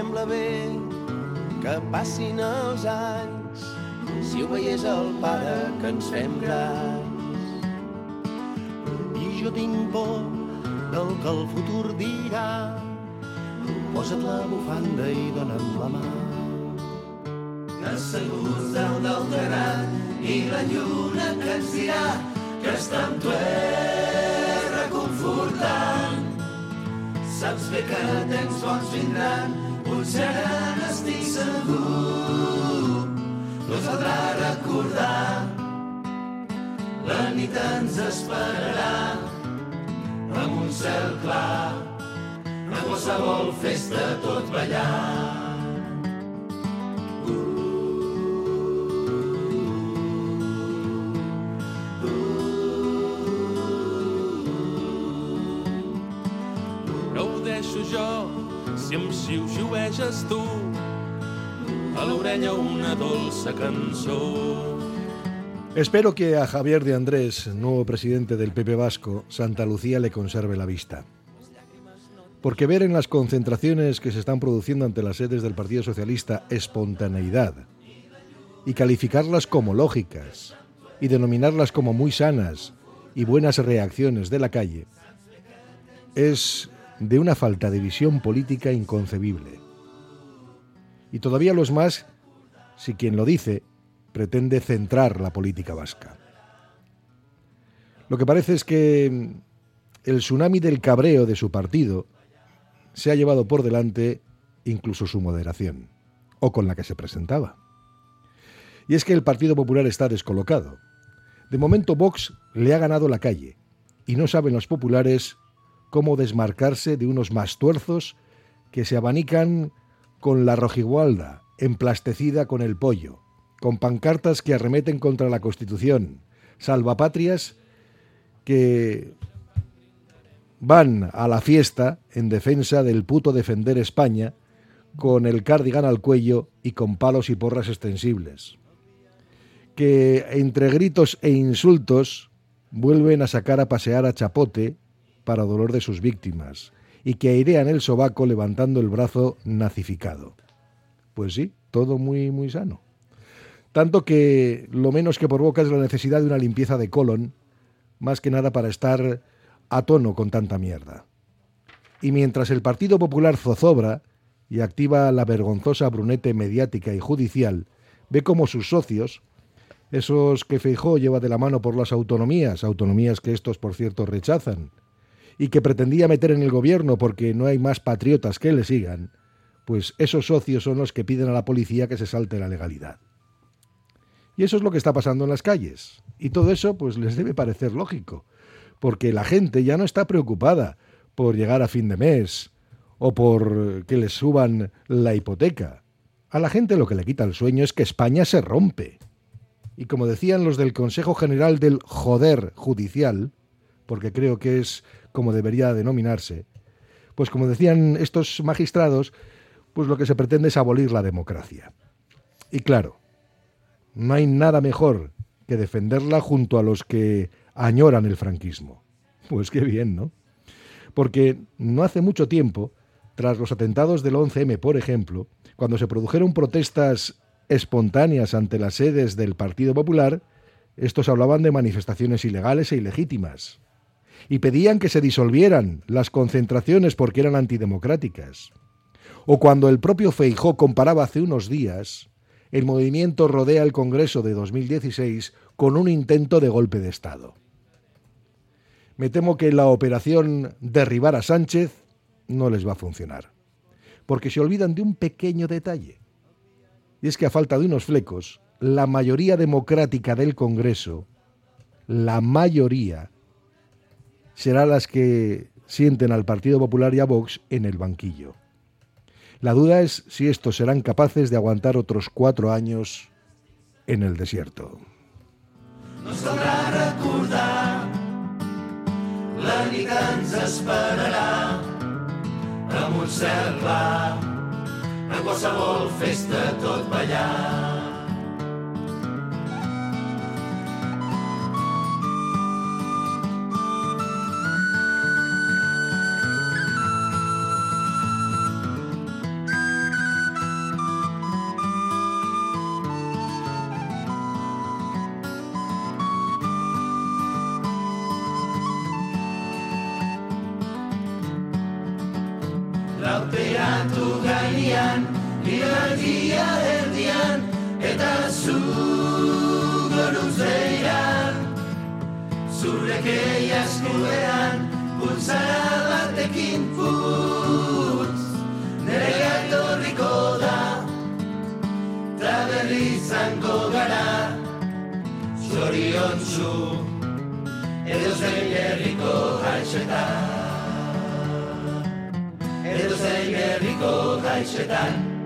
sembla bé que passin els anys si ho veiés el pare que ens fem grans. I jo tinc por del que el futur dirà. Posa't la bufanda i dona'm la mà. Asseguts dalt del terrat i la lluna que ens dirà que està amb tu reconfortant. Saps bé que temps bons vindran, potser ara n'estic segur. No ens caldrà recordar, la nit ens esperarà amb un cel clar, a qualsevol festa tot ballar. Jo, si em xiu-xiueges tu, a l'orella una dolça cançó. Espero que a Javier de Andrés, nuevo presidente del PP vasco, Santa Lucía le conserve la vista. Porque ver en las concentraciones que se están produciendo ante las sedes del Partido Socialista espontaneidad y calificarlas como lógicas y denominarlas como muy sanas y buenas reacciones de la calle es de una falta de visión política inconcebible. Y todavía lo es más si quien lo dice pretende centrar la política vasca. Lo que parece es que el tsunami del cabreo de su partido se ha llevado por delante incluso su moderación, o con la que se presentaba. Y es que el Partido Popular está descolocado. De momento Vox le ha ganado la calle, y no saben los populares cómo desmarcarse de unos mastuerzos que se abanican con la rojigualda emplastecida con el pollo, con pancartas que arremeten contra la Constitución, salvapatrias que van a la fiesta en defensa del puto defender España con el cardigan al cuello y con palos y porras extensibles, que entre gritos e insultos vuelven a sacar a pasear a Chapote para dolor de sus víctimas, y que airean el sobaco levantando el brazo nazificado. Pues sí, todo muy, muy sano. Tanto que lo menos que provoca es la necesidad de una limpieza de colon, más que nada para estar a tono con tanta mierda. Y mientras el Partido Popular zozobra y activa la vergonzosa brunete mediática y judicial, ve como sus socios, esos que Feijóo lleva de la mano por las autonomías que estos, por cierto, rechazan, y que pretendía meter en el gobierno porque no hay más patriotas que le sigan, pues esos socios son los que piden a la policía que se salte la legalidad. Y eso es lo que está pasando en las calles. Y todo eso pues les debe parecer lógico, porque la gente ya no está preocupada por llegar a fin de mes o por que les suban la hipoteca. A la gente lo que le quita el sueño es que España se rompe. Y como decían los del Consejo General del Joder Judicial, porque creo que es como debería denominarse, pues como decían estos magistrados, pues lo que se pretende es abolir la democracia. Y claro, no hay nada mejor que defenderla junto a los que añoran el franquismo. Pues qué bien, ¿no? Porque no hace mucho tiempo, tras los atentados del 11M, por ejemplo, cuando se produjeron protestas espontáneas ante las sedes del Partido Popular, estos hablaban de manifestaciones ilegales e ilegítimas, y pedían que se disolvieran las concentraciones porque eran antidemocráticas. O cuando el propio Feijóo comparaba hace unos días el movimiento Rodea el Congreso de 2016 con un intento de golpe de Estado. Me temo que la operación derribar a Sánchez no les va a funcionar, porque se olvidan de un pequeño detalle, y es que a falta de unos flecos, la mayoría democrática del Congreso, la mayoría, será las que sienten al Partido Popular y a Vox en el banquillo. La duda es si estos serán capaces de aguantar otros 4 años en el desierto. Nos caldrà recordar, la nit ens esperarà amb un cel clar, en qualsevol festa tot ballar. Auperatu gainean, ilargia erdian, eta zu goruz behiran. Zurekei askuean, pulsara batekin putz, nere gaitorriko da, traberri izango gara, zoriontsu, edo zein herriko gaixetan. Edo zein herriko gaixetan.